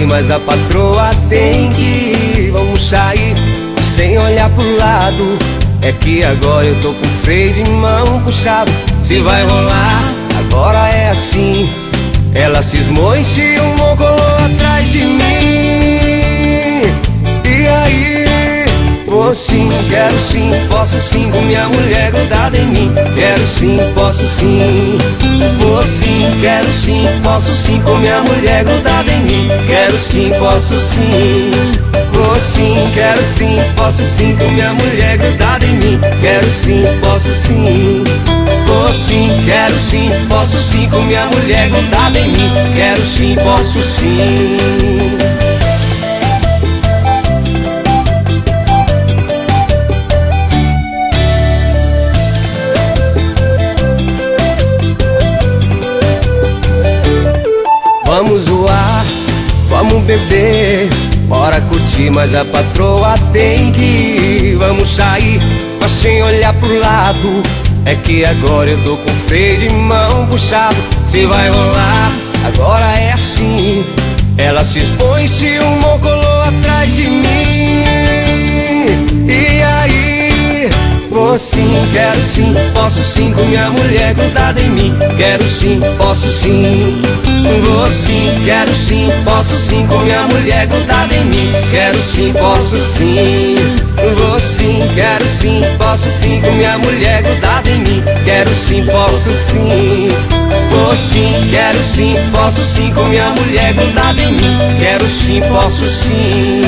mas a patroa tem que ir. Vamos sair sem olhar pro lado. É que agora eu tô com freio de mão puxado. Se vai rolar, agora é assim. Ela cismou e se colou atrás de mim. E aí? Vou sim, quero sim, posso sim, com minha mulher grudada em mim. Quero sim, posso sim. Vou sim, quero sim, posso sim, com minha mulher grudada em mim. Quero sim, posso sim. Vou sim, quero sim, posso sim, com minha mulher grudada em mim. Quero sim, posso sim. Vou sim, quero sim, posso sim, com minha mulher grudada em mim. Quero sim, posso sim. Vamos zoar, vamos beber, bora curtir, mas a patroa tem que ir. Vamos sair, mas sem olhar pro lado. É que agora eu tô com freio de mão puxado. Se vai rolar, agora é assim. Ela se expõe, se colou atrás de mim. E aí? Vou sim, quero sim, posso sim, com minha mulher grudada em mim. Quero sim, posso sim. Vou sim, quero sim, posso sim, com minha mulher grudada em mim. Quero sim, posso sim. Vou sim, quero sim, posso sim, com minha mulher grudada em mim. Quero sim, posso sim. Vou sim, quero sim, posso sim, com minha mulher grudada em mim. Quero sim, posso sim.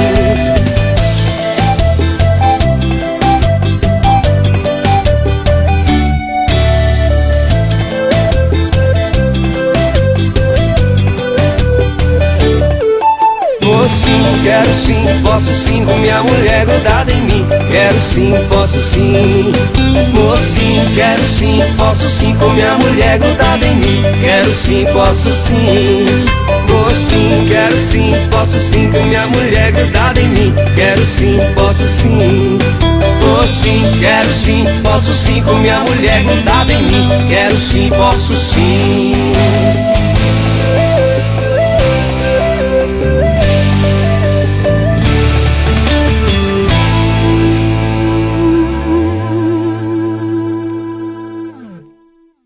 Vou sim, quero sim, posso sim, com minha mulher grudada em mim. Quero sim, posso sim. Vou sim, quero sim, posso sim, com minha mulher grudada em mim. Quero sim, posso sim. Vou sim, quero sim, posso sim, com minha mulher grudada em mim. Quero sim, posso sim. Vou sim, quero sim, posso sim, com minha mulher grudada em mim. Quero sim, posso sim.